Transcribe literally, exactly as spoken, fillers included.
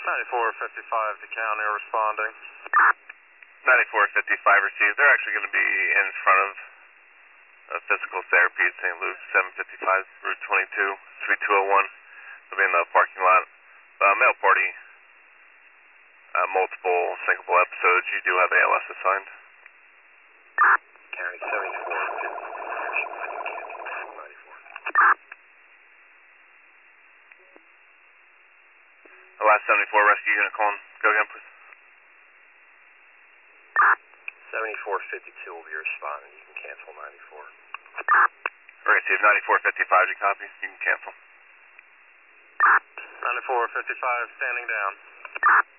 ninety-four fifty-five to county responding. ninety-four fifty-five received. They're actually going to be in front of uh, physical therapy at Saint Luke's, seven fifty-five, Route twenty-two, Suite two oh one. They'll be in the parking lot. Uh, male party, uh, multiple syncopal episodes. You do have A L S assigned. County seventy-four ninety-four. The last seventy-four rescue unit calling. Go again, please. seventy-four fifty-two will be responding. You can cancel ninety-four. Received ninety-four fifty-five. Do you copy? You can cancel. ninety-four fifty-five standing down.